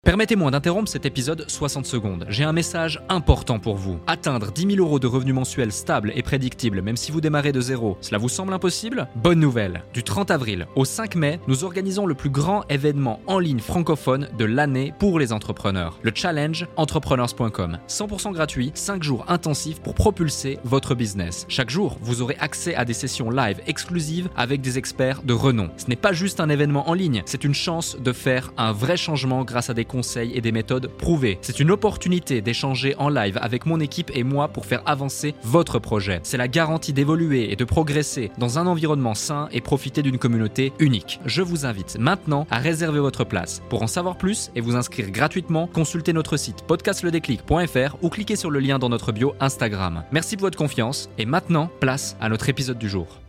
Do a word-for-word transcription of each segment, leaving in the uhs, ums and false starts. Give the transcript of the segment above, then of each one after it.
Permettez-moi d'interrompre cet épisode soixante secondes. J'ai un message important pour vous. Atteindre dix mille euros de revenus mensuels stables et prédictibles, même si vous démarrez de zéro, cela vous semble impossible ? Bonne nouvelle. Du trente avril au cinq mai, nous organisons le plus grand événement en ligne francophone de l'année pour les entrepreneurs. Le Challenge Entrepreneurs point com. cent pour cent gratuit, cinq jours intensifs pour propulser votre business. Chaque jour, vous aurez accès à des sessions live exclusives avec des experts de renom. Ce n'est pas juste un événement en ligne, c'est une chance de faire un vrai changement grâce à des conseils et des méthodes prouvées. C'est une opportunité d'échanger en live avec mon équipe et moi pour faire avancer votre projet. C'est la garantie d'évoluer et de progresser dans un environnement sain et profiter d'une communauté unique. Je vous invite maintenant à réserver votre place. Pour en savoir plus et vous inscrire gratuitement, consultez notre site podcast le déclic point f r ou cliquez sur le lien dans notre bio Instagram. Merci pour votre confiance et maintenant, place à notre épisode du jour.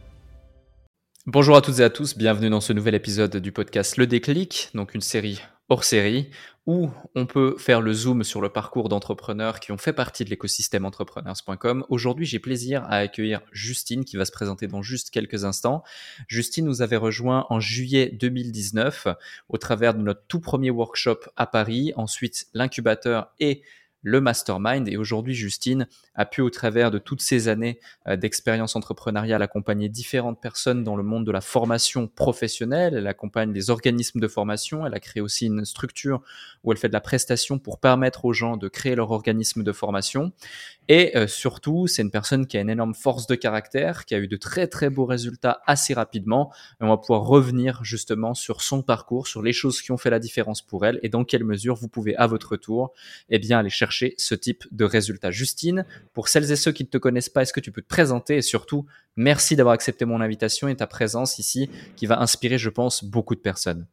Bonjour à toutes et à tous, bienvenue dans ce nouvel épisode du podcast Le Déclic, donc une série hors série où on peut faire le zoom sur le parcours d'entrepreneurs qui ont fait partie de l'écosystème entrepreneurs point com. Aujourd'hui, j'ai plaisir à accueillir Justine qui va se présenter dans juste quelques instants. Justine nous avait rejoint en juillet deux mille dix-neuf au travers de notre tout premier workshop à Paris, ensuite l'incubateur et le mastermind. Et aujourd'hui, Justine a pu, au travers de toutes ces années euh, d'expérience entrepreneuriale, accompagner différentes personnes dans le monde de la formation professionnelle. Elle accompagne des organismes de formation. Elle a créé aussi une structure où elle fait de la prestation pour permettre aux gens de créer leur organisme de formation. Et euh, surtout, c'est une personne qui a une énorme force de caractère, qui a eu de très très beaux résultats assez rapidement. Et on va pouvoir revenir justement sur son parcours, sur les choses qui ont fait la différence pour elle et dans quelle mesure vous pouvez à votre tour eh bien, aller chercher ce type de résultats. Justine, pour celles et ceux qui ne te connaissent pas, est-ce que tu peux te présenter et surtout, merci d'avoir accepté mon invitation et ta présence ici qui va inspirer, je pense, beaucoup de personnes.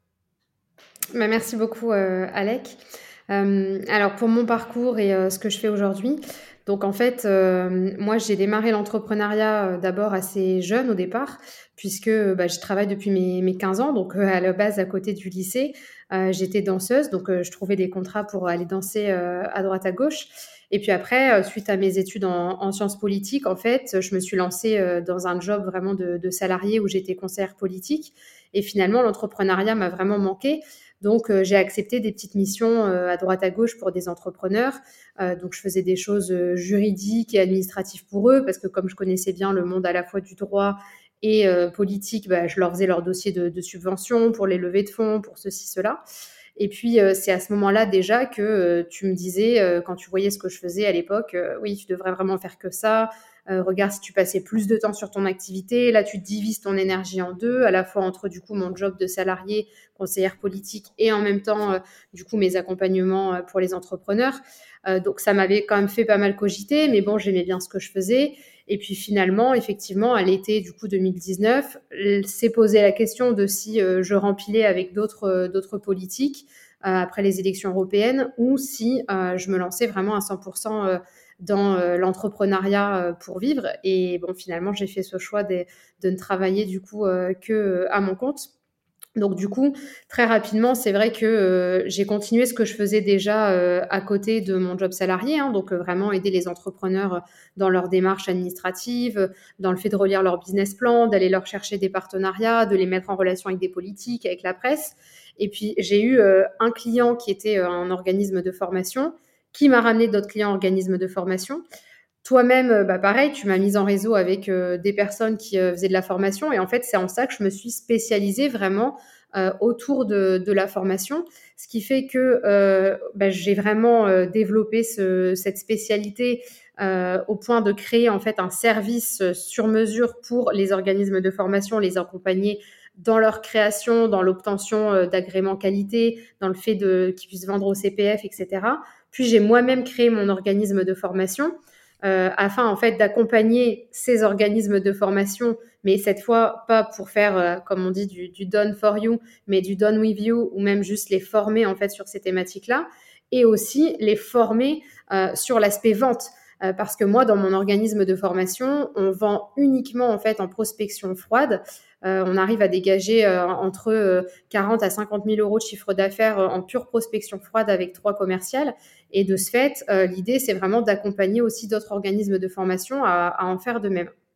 Bah, merci beaucoup, euh, Alec. Euh, alors, pour mon parcours et euh, ce que je fais aujourd'hui, donc en fait, euh, moi, j'ai démarré l'entrepreneuriat euh, d'abord assez jeune au départ, puisque bah, je travaille depuis mes, mes quinze ans, donc euh, à la base, à côté du lycée, euh, j'étais danseuse, donc euh, je trouvais des contrats pour aller danser euh, à droite à gauche. Et puis après, euh, suite à mes études en, en sciences politiques, en fait, je me suis lancée euh, dans un job vraiment de, de salarié où j'étais conseillère politique. Et finalement, l'entrepreneuriat m'a vraiment manqué. Donc, euh, j'ai accepté des petites missions euh, à droite à gauche pour des entrepreneurs. Euh, donc, je faisais des choses euh, juridiques et administratives pour eux parce que comme je connaissais bien le monde à la fois du droit et euh, politique, bah, je leur faisais leur dossier de, de subvention pour les levées de fonds, pour ceci, cela. Et puis, euh, c'est à ce moment-là déjà que euh, tu me disais, euh, quand tu voyais ce que je faisais à l'époque, euh, oui, tu devrais vraiment faire que ça. Euh, regarde si tu passais plus de temps sur ton activité. Là, tu divises ton énergie en deux, à la fois entre du coup mon job de salarié, conseillère politique, et en même temps, euh, du coup, mes accompagnements euh, pour les entrepreneurs. Euh, donc, ça m'avait quand même fait pas mal cogiter, mais bon, j'aimais bien ce que je faisais. Et puis finalement, effectivement, à l'été du coup deux mille dix-neuf, s'est posé la question de si euh, je rempilais avec d'autres euh, d'autres politiques euh, après les élections européennes ou si euh, je me lançais vraiment à cent pour cent euh, dans euh, l'entrepreneuriat euh, pour vivre. Et bon, finalement, j'ai fait ce choix de, de ne travailler du coup euh, que euh, à mon compte. Donc du coup, très rapidement, c'est vrai que euh, j'ai continué ce que je faisais déjà euh, à côté de mon job salarié, hein, donc euh, vraiment aider les entrepreneurs dans leur démarche administrative, dans le fait de relire leur business plan, d'aller leur chercher des partenariats, de les mettre en relation avec des politiques, avec la presse. Et puis j'ai eu euh, un client qui était euh, un organisme de formation, qui m'a ramené d'autres clients organismes de formation. Toi-même, bah pareil, tu m'as mise en réseau avec euh, des personnes qui euh, faisaient de la formation. Et en fait, c'est en ça que je me suis spécialisée vraiment euh, autour de, de la formation. Ce qui fait que euh, bah, j'ai vraiment euh, développé ce, cette spécialité euh, au point de créer en fait un service sur mesure pour les organismes de formation, les accompagner dans leur création, dans l'obtention euh, d'agréments qualité, dans le fait de, qu'ils puissent vendre au C P F, et cetera. Puis j'ai moi-même créé mon organisme de formation. Euh, afin en fait d'accompagner ces organismes de formation, mais cette fois pas pour faire, euh, comme on dit, du, du done for you, mais du done with you, ou même juste les former en fait sur ces thématiques-là, et aussi les former euh, sur l'aspect vente. Euh, parce que moi, dans mon organisme de formation, on vend uniquement en fait en prospection froide. Euh, on arrive à dégager euh, entre euh, quarante à cinquante mille euros de chiffre d'affaires euh, en pure prospection froide avec trois commerciales. Et de ce fait, euh, l'idée, c'est vraiment d'accompagner aussi d'autres organismes de formation à, à en faire de même.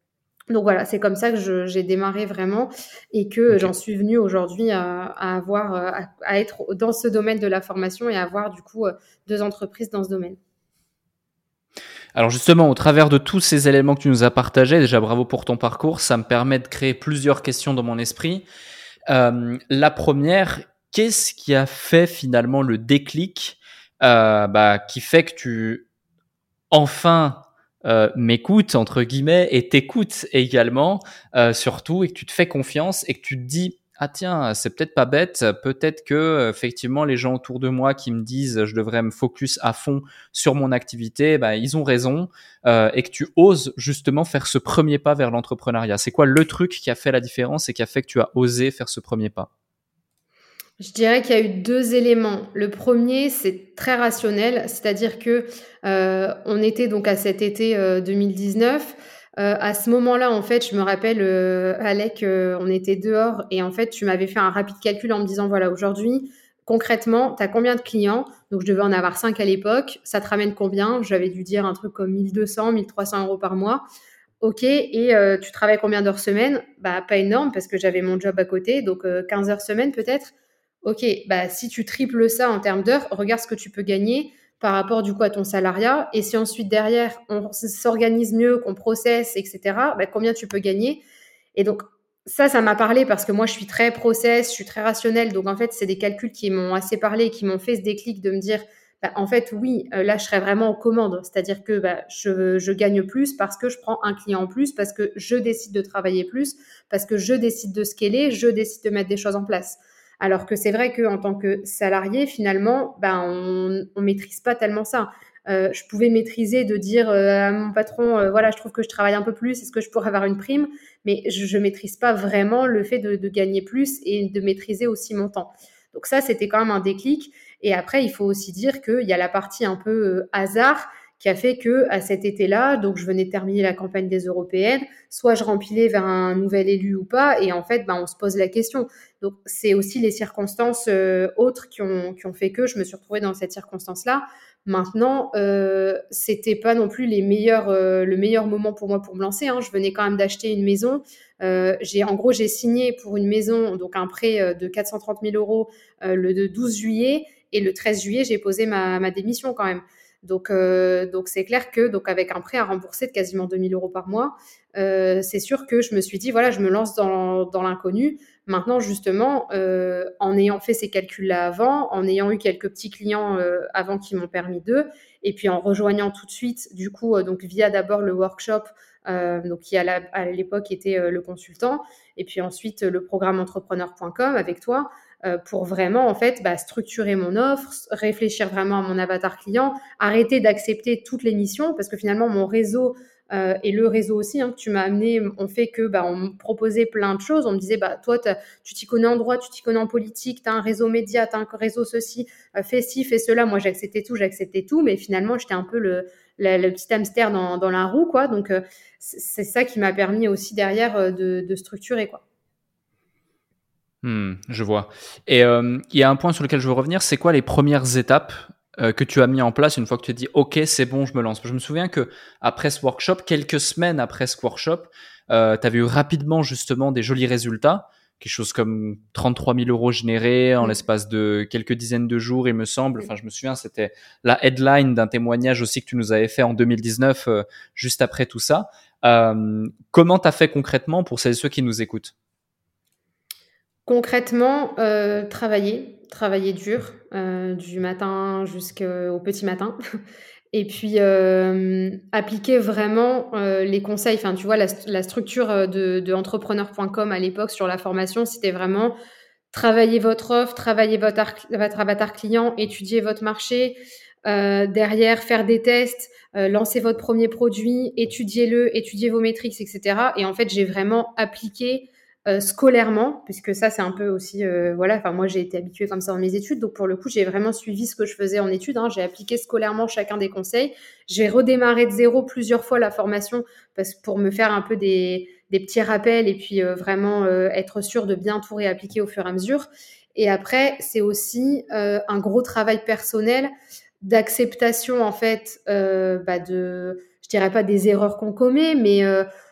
Donc voilà, c'est comme ça que je j'ai démarré vraiment et que OK. j'en suis venue aujourd'hui à à avoir, heu, à à être dans ce domaine de la formation et à avoir du coup, heu, deux entreprises dans ce domaine. Alors justement, au travers de tous ces éléments que tu nous as partagés, déjà bravo pour ton parcours, ça me permet de créer plusieurs questions dans mon esprit. Hem, la première, qu'est-ce qui a fait finalement le déclic, heu, bah, qui fait que tu enfin, heu, «m'écoutes» entre guillemets et t'écoutes également, heu, surtout et que tu te fais confiance et que tu te dis: «Ah tiens, c'est peut-être pas bête, peut-être que, heu, effectivement les gens autour de moi qui me disent: "Je devrais me focus à fond sur mon activité", bah, ils ont raison», heu et que tu oses justement faire ce premier pas vers l'entrepreneuriat. C'est quoi le truc qui a fait la différence et qui a fait que tu as osé faire ce premier pas? Je dirais qu'il y a eu deux éléments. Le premier, c'est très rationnel, c'est-à-dire que, heu, on était donc à cet été, heu, deux mille dix-neuf. Heu, à ce moment-là, en fait, je me rappelle, heu, Alec, heu, on était dehors et en fait, tu m'avais fait un rapide calcul en me disant: «Voilà, aujourd'hui, concrètement, tu as combien de clients?» Donc je devais en avoir cinq à l'époque. «Ça te ramène combien?» J'avais dû dire un truc comme mille deux cents mille trois cents euros par mois. OK et heu, tu travailles combien d'heures semaine? Bah, pas énorme parce que j'avais mon job à côté, donc heu, quinze heures semaine peut-être? OK, bah, si tu triples ça en termes d'heures, regarde ce que tu peux gagner par rapport du coup à ton salariat et si ensuite derrière on s s'organise mieux, qu'on process et cetera, bah, combien tu peux gagner? Et donc ça, ça m'a parlé parce que moi je suis très process, je suis très rationnelle, donc en fait, c'est des calculs qui m'ont assez parlé et qui m'ont fait ce déclic de me dire: «Bah, en fait, oui, heu, là, je serais vraiment aux commandes». C'est-à-dire que, bah, je je gagne plus parce que je prends un client en plus, parce que je décide de travailler plus, parce que je décide de scaler, je décide de mettre des choses en place. Alors que c'est vrai qu'en tant que salarié, finalement, ben, on on maîtrise pas tellement ça. Heu, je pouvais maîtriser de dire, heu, à mon patron, heu: «Voilà, je trouve que je travaille un peu plus, est-ce que je pourrais avoir une prime?» Mais je je maîtrise pas vraiment le fait de de gagner plus et de maîtriser aussi mon temps. Donc ça, c'était quand même un déclic et après il faut aussi dire qu'il y a la partie un peu, heu, hasard qui a fait qu'à cet été-là, donc je venais de terminer la campagne des européennes, soit je rempilais vers un nouvel élu ou pas et en fait, ben, on se pose la question. Donc c'est aussi les circonstances, heu, autres qui ont qui ont fait que je me suis retrouvée dans cette circonstance-là. Maintenant, heu, c'était pas non plus les meilleurs, heu, le meilleur moment pour moi pour me lancer, hein. Je venais quand même d'acheter une maison. Heu, j'ai en gros, j'ai signé pour une maison, donc un prêt, heu, de quatre cent trente mille euros heu, le de douze juillet et le treize juillet, j'ai posé ma ma démission quand même. Donc heu, donc c'est clair que donc avec un prêt à rembourser de quasiment deux mille euros par mois, heu, c'est sûr que je me suis dit: «Voilà, je me lance dans dans l'inconnu». Maintenant justement, heu, en ayant fait ces calculs-là avant, en ayant eu quelques petits clients, heu, avant qui m'ont permis de et puis en rejoignant tout de suite du coup, heu, donc via d'abord le workshop, heu, donc qui à la à l'époque était, heu, le consultant et puis ensuite, heu, le programme entrepreneur point com avec toi, heu, pour vraiment en fait, bah, structurer mon offre, s réfléchir vraiment à mon avatar client, arrêter d'accepter toutes les missions parce que finalement mon réseau, heu et le réseau aussi, hein, que tu m'as amené ont fait que, bah, on me proposait plein de choses. On me disait: «Bah, toi, tu tu t'y connais en droit, tu t'y connais en politique, tu as un réseau média, tu as un réseau ceci, heu, fais ci, fais cela». Moi, j'acceptais tout, j'acceptais tout, mais finalement, j'étais un peu le la le petit hamster dans dans la roue, quoi, donc heu, c'est c'est ça qui m'a permis aussi derrière, heu, de de structurer, quoi. Mmh, je vois et hem, il y a un point sur lequel je veux revenir, c'est quoi les premières étapes, heu, que tu as mis en place une fois que tu as dit: «OK, c'est bon, je me lance»? Je me souviens qu'après ce workshop, quelques semaines après ce workshop, heu, tu avais eu rapidement justement des jolis résultats, quelque chose comme trente-trois mille euros générés en Mmh. l'espace de quelques dizaines de jours, il me semble. Mmh. Enfin, je me souviens, c'était la headline d'un témoignage aussi que tu nous avais fait en deux mille dix-neuf, heu, juste après tout ça. Hem, comment tu as fait concrètement pour celles et ceux qui nous écoutent? Concrètement, heu, travailler, travailler dur, heu, du matin jusqu'au petit matin et puis, hem, appliquer vraiment, heu, les conseils. Enfin, tu vois, la st la structure, heu, de de entrepreneur point com à l'époque sur la formation, c'était vraiment travailler votre offre, travailler votre arc votre avatar client, étudier votre marché, heu, derrière faire des tests, heu, lancer votre premier produit, étudiez-le, étudiez vos métriques et cetera et en fait, j'ai vraiment appliqué, heu, scolairement puisque ça, c'est un peu aussi, heu, voilà, enfin moi, j'ai été habituée comme ça dans mes études donc pour le coup, j'ai vraiment suivi ce que je faisais en études, hein. J'ai appliqué scolairement chacun des conseils. J'ai redémarré de zéro plusieurs fois la formation parce pour me faire un peu des des petits rappels et puis, heu, vraiment, heu, être sûre de bien tout réappliquer au fur et à mesure et après, c'est aussi, heu, un gros travail personnel d'acceptation en fait, heu, bah, de je dirais pas des erreurs qu'on commet, mais heu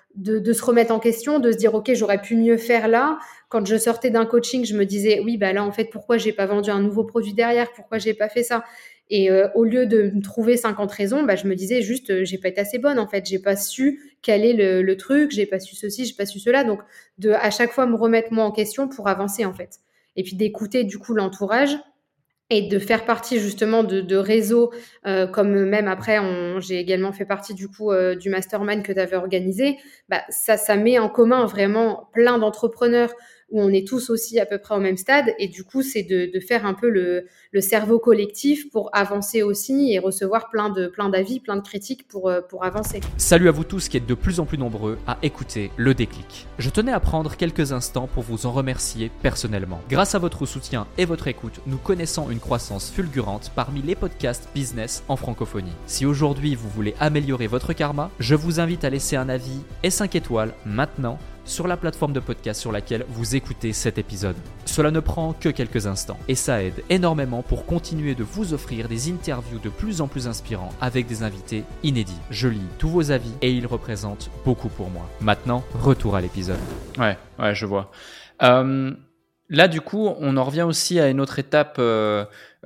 de, de se remettre en question, de se dire ok, j'aurais pu mieux faire là. Quand je sortais d'un coaching, je me disais oui, bah là en fait, pourquoi j'ai pas vendu un nouveau produit derrière, pourquoi j'ai pas fait ça. Et euh, au lieu de me trouver cinquante raisons, bah, je me disais juste euh, j'ai pas été assez bonne en fait, j'ai pas su quel est le, le truc, j'ai pas su ceci, j'ai pas su cela. Donc de à chaque fois me remettre moi en question pour avancer en fait. Et puis d'écouter du coup l'entourage et de faire partie justement de, de réseaux euh, comme même après on, j'ai également fait partie du coup euh, du mastermind que tu avais organisé. Bah, ça, ça met en commun vraiment plein d'entrepreneurs où on est tous aussi à peu près au même stade et du coup c'est de, de faire un peu le, le cerveau collectif pour avancer aussi et recevoir plein de plein d'avis, plein de critiques pour, pour avancer. Salut à vous tous qui êtes de plus en plus nombreux à écouter Le Déclic. Je tenais à prendre quelques instants pour vous en remercier personnellement. Grâce à votre soutien et votre écoute, nous connaissons une croissance fulgurante parmi les podcasts business en francophonie. Si aujourd'hui vous voulez améliorer votre karma, je vous invite à laisser un avis et cinq étoiles maintenant sur la plateforme de podcast sur laquelle vous écoutez cet épisode. Cela ne prend que quelques instants et ça aide énormément pour continuer de vous offrir des interviews de plus en plus inspirants avec des invités inédits. Je lis tous vos avis et ils représentent beaucoup pour moi. Maintenant, retour à l'épisode. Ouais, ouais, je vois. Euh, là, du coup, on en revient aussi à une autre étape euh,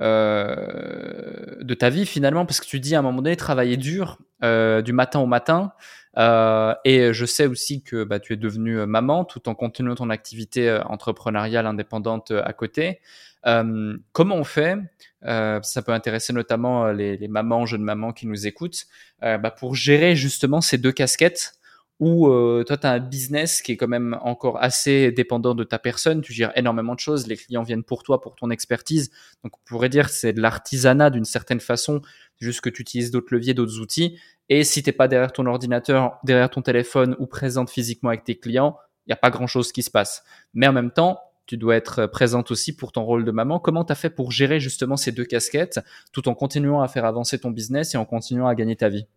euh, de ta vie finalement, parce que tu dis à un moment donné travailler dur euh, du matin au matin. Euh, et je sais aussi que bah, tu es devenue maman tout en continuant ton activité euh, entrepreneuriale indépendante euh, à côté. Euh, comment on fait euh, ça peut intéresser notamment les, les mamans, jeunes mamans qui nous écoutent, euh, bah, pour gérer justement ces deux casquettes où euh, toi, tu as un business qui est quand même encore assez dépendant de ta personne. Tu gères énormément de choses. Les clients viennent pour toi, pour ton expertise. Donc, on pourrait dire que c'est de l'artisanat d'une certaine façon, juste que tu utilises d'autres leviers, d'autres outils. Et si tu n'es pas derrière ton ordinateur, derrière ton téléphone ou présente physiquement avec tes clients, il n'y a pas grand-chose qui se passe. Mais en même temps, tu dois être présente aussi pour ton rôle de maman. Comment tu as fait pour gérer justement ces deux casquettes tout en continuant à faire avancer ton business et en continuant à gagner ta vie ?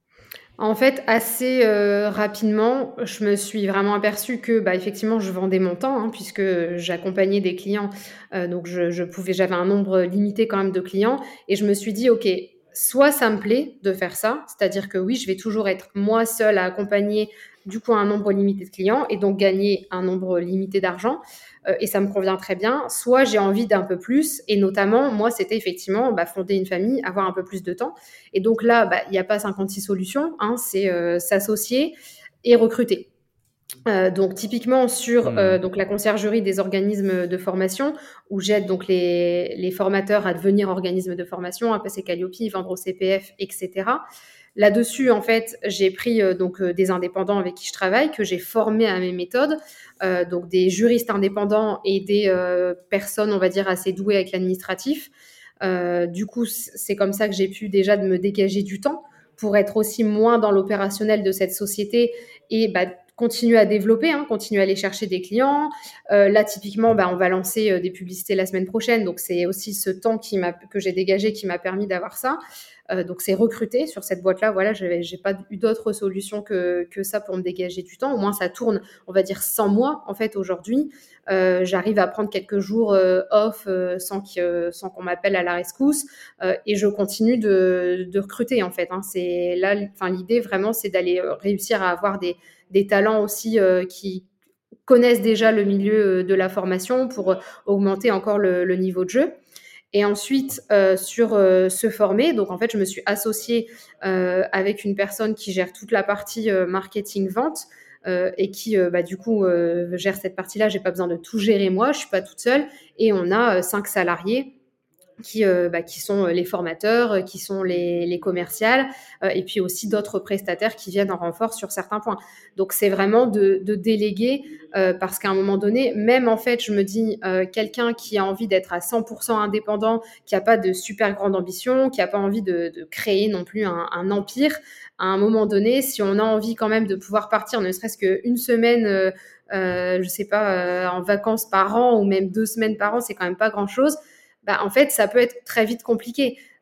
En fait, assez euh, rapidement, je me suis vraiment aperçue que, bah, effectivement, je vendais mon temps, hein, puisque j'accompagnais des clients. Euh, donc, je, je pouvais, j'avais un nombre limité quand même de clients. Et je me suis dit, OK, soit ça me plaît de faire ça, c'est-à-dire que oui, je vais toujours être moi seule à accompagner du coup un nombre limité de clients et donc gagner un nombre limité d'argent. Euh, et ça me convient très bien. Soit j'ai envie d'un peu plus. Et notamment, moi, c'était effectivement bah, fonder une famille, avoir un peu plus de temps. Et donc là, bah, il n'y a pas cinquante-six solutions, hein, c'est euh, s'associer et recruter. Euh, donc typiquement sur Mmh. euh, donc la conciergerie des organismes de formation où j'aide donc les, les formateurs à devenir organismes de formation, à passer Calliope, vendre au C P F, et cetera. Là-dessus, en fait, j'ai pris euh, donc euh, des indépendants avec qui je travaille, que j'ai formés à mes méthodes, euh, donc des juristes indépendants et des euh, personnes, on va dire, assez douées avec l'administratif. Euh, du coup, c'est comme ça que j'ai pu déjà de me dégager du temps pour être aussi moins dans l'opérationnel de cette société et bah, continuer à développer, hein, continuer à aller chercher des clients. Euh, là, typiquement, bah, on va lancer euh, des publicités la semaine prochaine. Donc, c'est aussi ce temps qui m'a, que j'ai dégagé qui m'a permis d'avoir ça. Euh, donc, c'est recruter sur cette boîte-là. Voilà, je n'ai pas eu d'autre solution que, que ça pour me dégager du temps. Au moins, ça tourne, on va dire, sans moi, en fait, aujourd'hui. Euh, j'arrive à prendre quelques jours euh, off euh, sans, que, sans qu'on m'appelle à la rescousse euh, et je continue de, de recruter, en fait. Hein. C'est là, enfin, l'idée, vraiment, c'est d'aller réussir à avoir des des talents aussi euh, qui connaissent déjà le milieu de la formation pour augmenter encore le, le niveau de jeu. Et ensuite, euh, sur euh, se former, donc en fait, je me suis associée euh, avec une personne qui gère toute la partie euh, marketing-vente euh, et qui, euh, bah, du coup, euh, gère cette partie-là. J'ai pas besoin de tout gérer moi, je suis pas toute seule. Et on a euh, cinq salariés qui, euh, bah, qui sont les formateurs, qui sont les, les commerciales, euh, et puis aussi d'autres prestataires qui viennent en renfort sur certains points. Donc, c'est vraiment de, de déléguer, euh, parce qu'à un moment donné, même en fait, je me dis, euh, quelqu'un qui a envie d'être à cent pour cent indépendant, qui n'a pas de super grande ambition, qui n'a pas envie de, de créer non plus un, un empire, à un moment donné, si on a envie quand même de pouvoir partir, ne serait-ce qu'une semaine, euh, euh, je sais pas, euh, en vacances par an, ou même deux semaines par an, c'est quand même pas grand-chose. Bah, en fait, ça peut être très vite compliqué.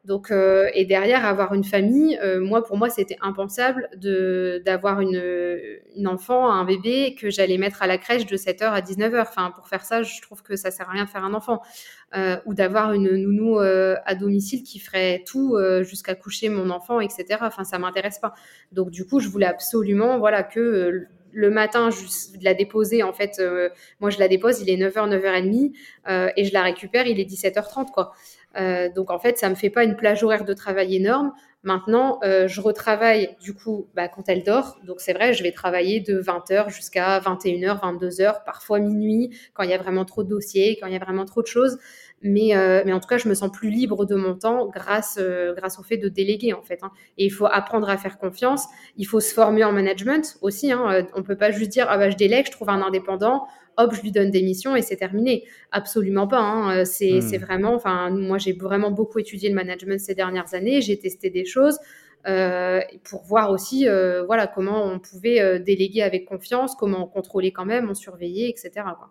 Donc, euh, et derrière, avoir une famille, euh, moi, pour moi, c'était impensable de, d'avoir une, une enfant, un bébé que j'allais mettre à la crèche de sept heures à dix-neuf heures. Enfin, pour faire ça, je trouve que ça sert à rien de faire un enfant. Euh, ou d'avoir une nounou euh, à domicile qui ferait tout euh, jusqu'à coucher mon enfant, et cetera. Enfin, ça m'intéresse pas. Donc, du coup, je voulais absolument, voilà, que euh, le matin, je la déposer, en fait, euh, moi, je la dépose, il est neuf heures, neuf heures trente, euh, et je la récupère, il est dix-sept heures trente, quoi. Euh, donc, en fait, ça me fait pas une plage horaire de travail énorme. Maintenant, euh, je retravaille, du coup, bah, quand elle dort. Donc, c'est vrai, je vais travailler de vingt heures jusqu'à vingt et une heures, vingt-deux heures, parfois minuit, quand il y a vraiment trop de dossiers, quand il y a vraiment trop de choses. Mais, euh, mais en tout cas, je me sens plus libre de mon temps grâce, euh, grâce au fait de déléguer, en fait, hein. Et il faut apprendre à faire confiance. Il faut se former en management aussi, hein. Euh, On peut pas juste dire, ah bah, je délègue, je trouve un indépendant, hop, je lui donne des missions et c'est terminé. Absolument pas, hein. Euh, C'est, c'est Hmm. vraiment, enfin, moi, j'ai vraiment beaucoup étudié le management ces dernières années. J'ai testé des choses. Euh, pour voir aussi euh, voilà, comment on pouvait euh, déléguer avec confiance, comment on contrôlait quand même, on surveillait, et cetera, quoi.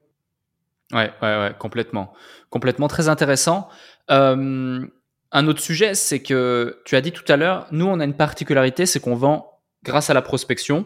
Ouais, ouais, ouais, complètement. Complètement, très intéressant. Euh, un autre sujet, c'est que tu as dit tout à l'heure, nous, on a une particularité, c'est qu'on vend grâce à la prospection.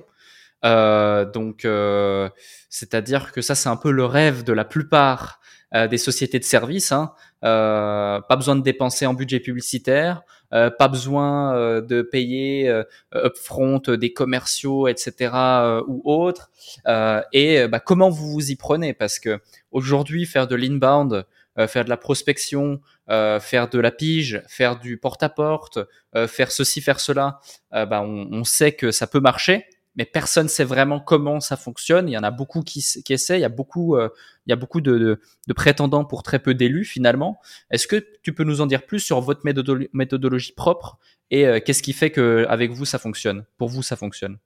Euh, donc, euh, c'est-à-dire que ça, c'est un peu le rêve de la plupart euh, des sociétés de services, hein. Euh, pas besoin de dépenser en budget publicitaire, euh, pas besoin euh, de payer euh, upfront des commerciaux, et cetera euh, ou autres. Euh, et bah, comment vous vous y prenez? Parce que aujourd'hui, faire de l'inbound, euh, faire de la prospection, euh, faire de la pige, faire du porte-à-porte, euh, faire ceci, faire cela, euh, bah, on, on sait que ça peut marcher, mais personne sait vraiment comment ça fonctionne. Il y en a beaucoup qui, qui essaient, il y a beaucoup, euh, il y a beaucoup de, de, de prétendants pour très peu d'élus finalement. Est-ce que tu peux nous en dire plus sur votre méthodolo- méthodologie propre et euh, qu'est-ce qui fait que avec vous ça fonctionne, pour vous ça fonctionne?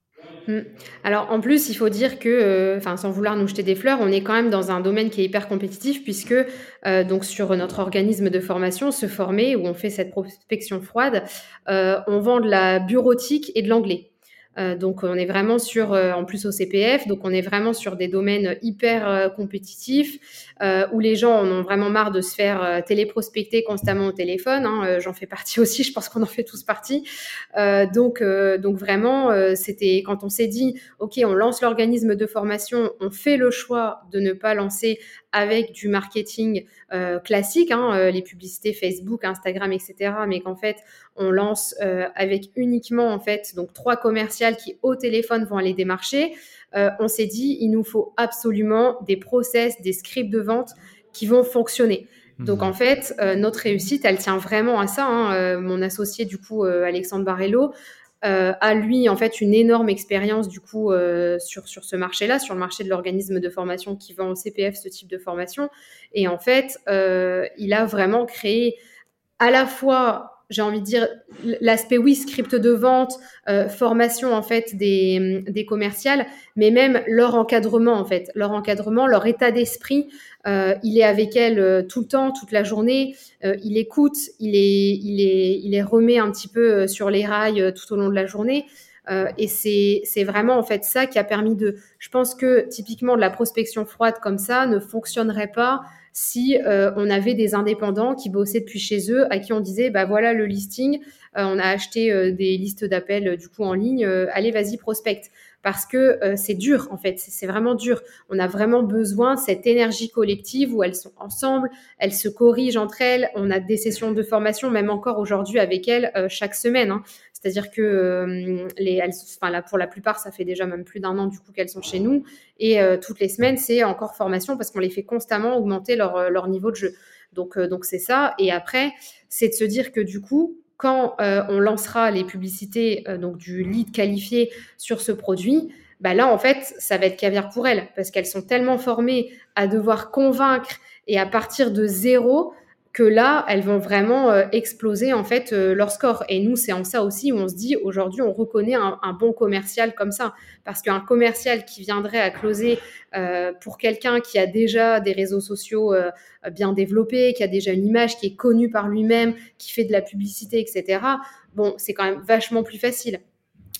Mm. Alors en plus, il faut dire que, euh, enfin, sans vouloir nous jeter des fleurs, on est quand même dans un domaine qui est hyper compétitif puisque euh, donc sur notre organisme de formation, se former où on fait cette prospection froide, euh, on vend de la bureautique et de l'anglais. Euh, donc on est vraiment sur, euh, en plus au C P F, donc on est vraiment sur des domaines hyper euh, compétitifs euh, où les gens en ont vraiment marre de se faire euh, téléprospecter constamment au téléphone, hein. Euh, j'en fais partie aussi, je pense qu'on en fait tous partie. Euh, donc, euh, donc vraiment, euh, c'était quand on s'est dit, ok, on lance l'organisme de formation, on fait le choix de ne pas lancer avec du marketing euh, classique, hein, euh, les publicités Facebook, Instagram, et cetera, mais qu'en fait, on lance euh, avec uniquement en fait donc trois commerciales qui au téléphone vont aller démarcher. Euh, on s'est dit, il nous faut absolument des process, des scripts de vente qui vont fonctionner. Donc en fait, euh, notre réussite, elle tient vraiment à ça, hein. Euh, mon associé du coup, euh, Alexandre Barello, euh, a lui en fait une énorme expérience du coup euh, sur sur ce marché-là, sur le marché de l'organisme de formation qui vend au C P F ce type de formation. Et en fait, euh, il a vraiment créé à la fois, j'ai envie de dire, l'aspect, oui, script de vente, euh, formation, en fait, des, des commerciales, mais même leur encadrement, en fait. Leur encadrement, leur état d'esprit. Euh, il est avec elles euh, tout le temps, toute la journée. Euh, il écoute, il est, il, est, il est remet un petit peu euh, sur les rails euh, tout au long de la journée. Euh, et c'est, c'est vraiment, en fait, ça qui a permis de... Je pense que, typiquement, de la prospection froide comme ça ne fonctionnerait pas si euh, on avait des indépendants qui bossaient depuis chez eux, à qui on disait, bah voilà le listing, euh, on a acheté euh, des listes d'appels euh, du coup en ligne, euh, allez vas-y prospecte. Parce que euh, c'est dur en fait, c'est, c'est vraiment dur. On a vraiment besoin de cette énergie collective où elles sont ensemble, elles se corrigent entre elles. On a des sessions de formation, même encore aujourd'hui avec elles, euh, chaque semaine, hein. C'est-à-dire que euh, les, elles, enfin, là, pour la plupart, ça fait déjà même plus d'un an du coup qu'elles sont chez nous. Et euh, toutes les semaines, c'est encore formation parce qu'on les fait constamment augmenter leur, leur niveau de jeu. Donc, euh, donc c'est ça. Et après, c'est de se dire que du coup, quand euh, on lancera les publicités euh, donc du lead qualifié sur ce produit, bah là, en fait, ça va être caviar pour elles parce qu'elles sont tellement formées à devoir convaincre et à partir de zéro que là, elles vont vraiment euh, exploser en fait euh, leur score. Et nous, c'est en ça aussi où on se dit aujourd'hui, on reconnaît un, un bon commercial comme ça, parce qu'un commercial qui viendrait à closer euh, pour quelqu'un qui a déjà des réseaux sociaux euh, bien développés, qui a déjà une image, qui est connue par lui-même, qui fait de la publicité, et cetera. Bon, c'est quand même vachement plus facile.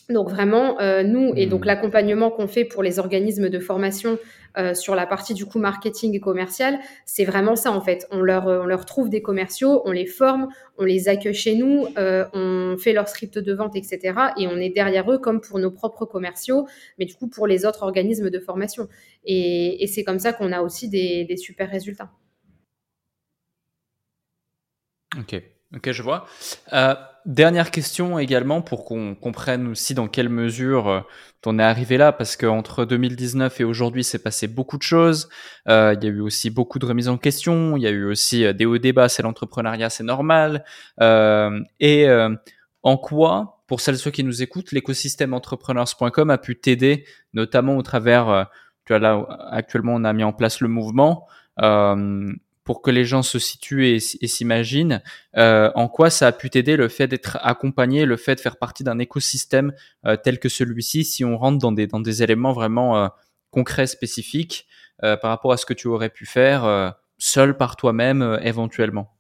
Donc vraiment, heu, nous et donc Mmh. l'accompagnement qu'on fait pour les organismes de formation, heu, sur la partie du coup marketing et commercial, c'est vraiment ça en fait. On leur, heu, on leur trouve des commerciaux, on les forme, on les accueille chez nous, heu, on fait leur script de vente et cetera et on est derrière eux comme pour nos propres commerciaux, mais du coup pour les autres organismes de formation et et c'est comme ça qu'on a aussi des des super résultats. OK. OK, je vois. Heu, dernière question également pour qu'on comprenne aussi dans quelle mesure, heu, tu en es arrivé là parce qu'entre deux mille dix-neuf et aujourd'hui, s'est passé beaucoup de choses. Heu, il y a eu aussi beaucoup de remises en question, il y a eu aussi, heu, des hauts et des bas, c'est l'entrepreneuriat, c'est normal. Hem et hem, en quoi, pour celles et ceux qui nous écoutent, l'écosystème entrepreneurs point com a pu t'aider, notamment au travers, heu, tu vois là, actuellement, on a mis en place le mouvement, hem, pour que les gens se situent et s et s'imaginent. Heu, en quoi ça a pu t'aider le fait d'être accompagné, le fait de faire partie d'un écosystème, heu, tel que celui-ci, si on rentre dans des dans des éléments vraiment, heu, concrets, spécifiques, heu, par rapport à ce que tu aurais pu faire, heu, seul par toi-même, heu, éventuellement?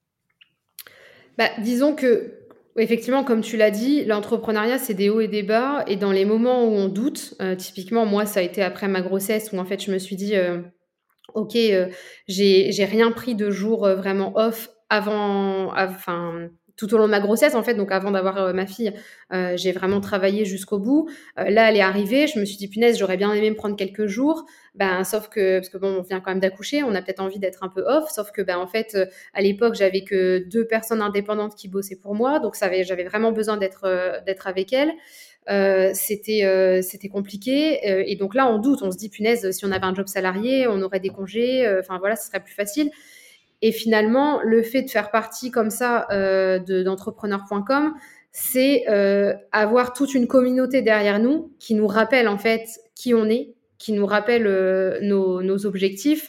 Bah, disons que, effectivement, comme tu l'as dit, l'entrepreneuriat, c'est des hauts et des bas et dans les moments où on doute, heu, typiquement, moi, ça a été après ma grossesse où en fait, je me suis dit, heu: «OK, heu, j'ai j'ai rien pris de jours, heu, vraiment off avant av enfin, tout au long de ma grossesse, en fait, donc avant d'avoir, heu, ma fille, heu, j'ai vraiment travaillé jusqu'au bout». Heu, là, elle est arrivée, je me suis dit: «Punaise, j'aurais bien aimé me prendre quelques jours». Ben, sauf que parce que bon, on vient quand même d'accoucher, on a peut-être envie d'être un peu off, sauf que, ben, en fait, heu, à l'époque, j'avais que deux personnes indépendantes qui bossaient pour moi, donc ça avait j'avais vraiment besoin d'être, heu, d'être avec elles. Heu, c'était, heu, c'était compliqué, heu et donc là, on doute, on se dit: «Punaise, si on avait un job salarié, on aurait des congés, heu, enfin voilà, ce serait plus facile» et finalement, le fait de faire partie comme ça, heu, de d'entrepreneurs point com, c'est, heu, avoir toute une communauté derrière nous qui nous rappelle en fait qui on est, qui nous rappelle, heu, nos nos objectifs,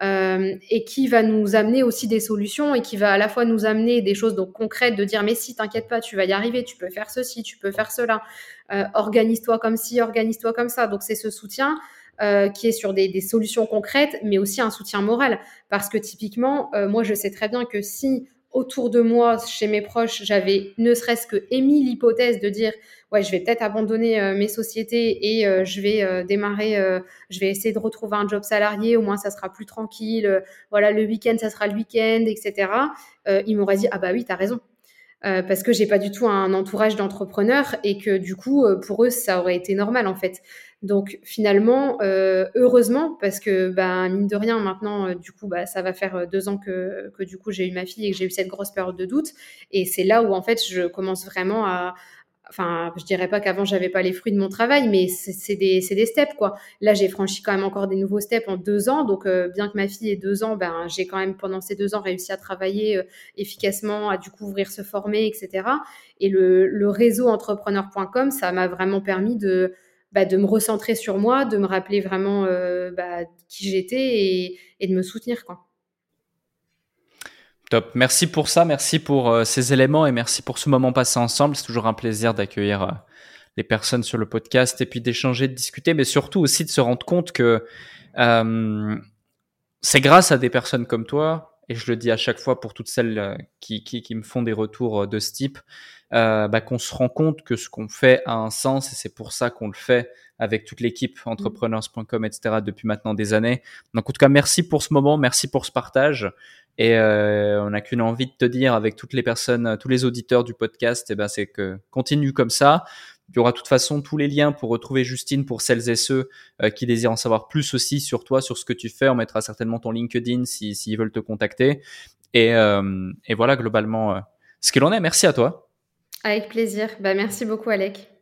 hem et qui va nous amener aussi des solutions et qui va à la fois nous amener des choses donc concrètes de dire: «Mais si, t'inquiète pas, tu vas y arriver, tu peux faire ceci, tu peux faire cela, heu, organise-toi comme ci, organise-toi comme ça». Donc c'est ce soutien, heu, qui est sur des des solutions concrètes, mais aussi un soutien moral. Parce que typiquement, heu, moi, je sais très bien que si autour de moi, chez mes proches, j'avais ne serait-ce que émis l'hypothèse de dire: «Ouais, je vais peut-être abandonner, heu, mes sociétés et heu, je vais, heu, démarrer, heu, je vais essayer de retrouver un job salarié, au moins ça sera plus tranquille, heu, voilà, le week-end, ça sera le week-end et cetera». Heu, ils m'auraient dit: «Ah bah oui, tu as raison». Heu, parce que j'ai pas du tout un entourage d'entrepreneurs et que du coup, heu, pour eux, ça aurait été normal, en fait. Donc finalement, heu, heureusement parce que, bah, mine de rien maintenant, heu, du coup, bah, ça va faire, heu, deux ans que que du coup j'ai eu ma fille et que j'ai eu cette grosse période de doute et c'est là où en fait je commence vraiment à enfin, je dirais pas qu'avant j'avais pas les fruits de mon travail, mais c'est c'est des c'est des steps, quoi. Là, j'ai franchi quand même encore des nouveaux steps en deux ans, donc heu, bien que ma fille ait deux ans, ben, j'ai quand même pendant ces deux ans réussi à travailler, heu, efficacement, à du coup ouvrir, se former et cetera et le le réseau entrepreneur point com, ça m'a vraiment permis de, bah, de me recentrer sur moi, de me rappeler vraiment, heu, bah, qui j'étais et et de me soutenir, quoi. Top. Merci pour ça, merci pour, heu, ces éléments et merci pour ce moment passé ensemble. C'est toujours un plaisir d'accueillir, heu, les personnes sur le podcast et puis d'échanger, de discuter, mais surtout aussi de se rendre compte que, hem, c'est grâce à des personnes comme toi et je le dis à chaque fois pour toutes celles, heu, qui qui qui me font des retours, heu, de ce type, heu, bah, qu'on se rend compte que ce qu'on fait a un sens et c'est pour ça qu'on le fait avec toute l'équipe Mmh. entrepreneurs point com et cetera depuis maintenant des années. Donc en tout cas, merci pour ce moment, merci pour ce partage et heu, on n'a qu'une envie de te dire avec toutes les personnes, tous les auditeurs du podcast et ben, c'est que continue comme ça. Il y aura de toute façon tous les liens pour retrouver Justine pour celles et ceux, heu, qui désirent en savoir plus aussi sur toi, sur ce que tu fais. On mettra certainement ton LinkedIn si s'ils veulent te contacter et hem et voilà globalement, heu, ce qu'il en est. Merci à toi. Avec plaisir. Bah, merci beaucoup, Alec.